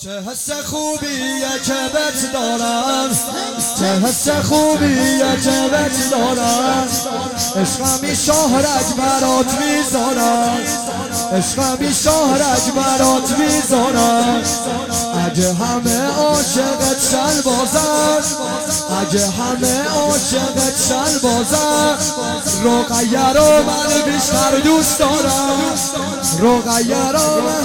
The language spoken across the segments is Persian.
چه حس خوبیه که بت دارم، چه حس خوبیه که بت دارم. عشقمی شهرت برات میذارم، عشقمی شهرت برات میذارم. اگه همه عاشقت شل بازن، اگه همه عاشقت شل بازن. رقیه رو من بیشتر دوست دارم، رقیه رو من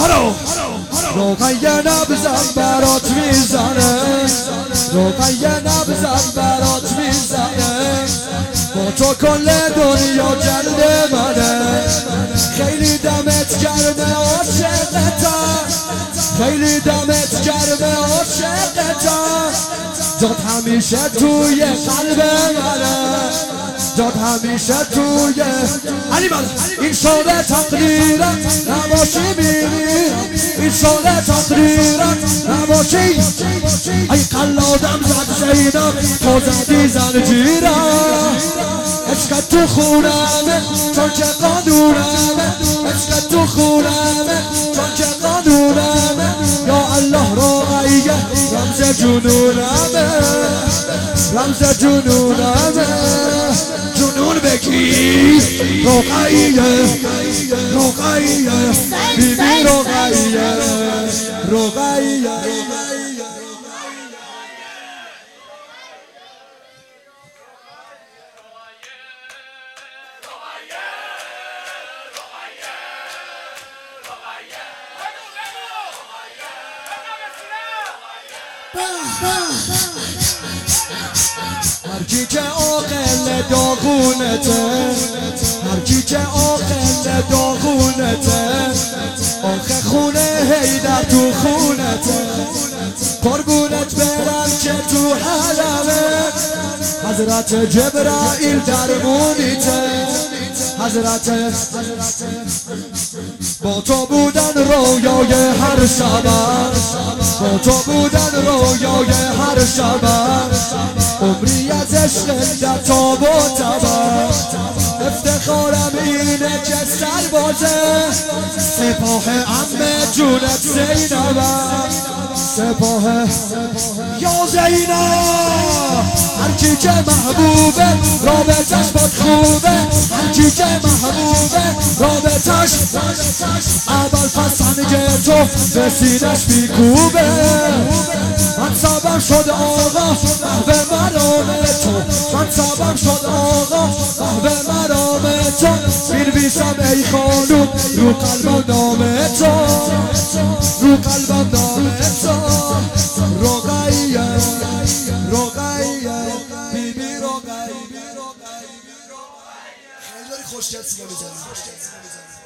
رقیه نبزن برات میزنه، رقیه نبزن برات میزنه. با تو کل دنیا جلد منه، خیلی دمت گرمه عاشقتم، خیلی دمت گرمه عاشقتم. جات همیشه توی قلب منه، جات همیشه توی علی من. این شده تقدیرت نباشی میری، این شده تقدیرت نباشی. ای قلادم زد زینم تو زدی زنجیرم. عشقت تو خونمه چون که قانونمه، عشقت تو خونمه چون که قانونمه. یا الله رقیه رمز جنونمه، رمز جنونمه. جنون بگی رقیه، رقیه بیبی رقیه، رقیه. هرکی که عاقل داغونته، هرکی که عاقل داغونته. آخه خونه هیدر تو خونته، قربونت برم که تو حرمه. حضرت جبرائیل درمونیته، حضرت با تو بودن رویای هر شبم، با تو بودن رویای هر شبم. عمری از عشق در تاب و تبم، افتخارم اینه که سربازه. سپاه عمه جونت زینبم، سپاه یا زینب. هرکی که محبوبه رابطش باد خوبه، هرکی که محبوبه رابطش. اول پسنگ تو به سینش میکوبه. من سبب شد آقا به مرام تو، من سبب شد آقا به مرام تو. می‌نویسم ای خانوم رو قلبم نام تو، رو قلبم نام تو. رقیه، رقیه بیبی رقیه. خیلی خوشگل سیگار میزنی.